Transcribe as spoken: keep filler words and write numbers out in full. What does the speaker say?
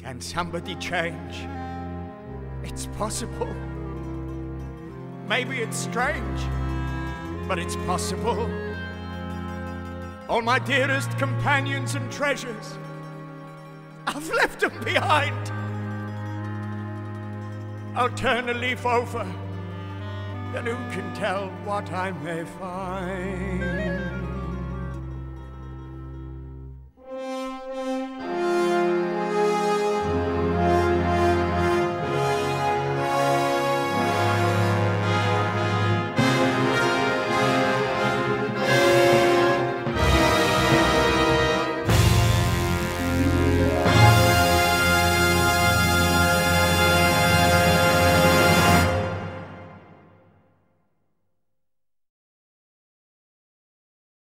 Can somebody change? It's possible. Maybe it's strange, but it's possible. All my dearest companions and treasures, I've left them behind. I'll turn a leaf over, then who can tell what I may find?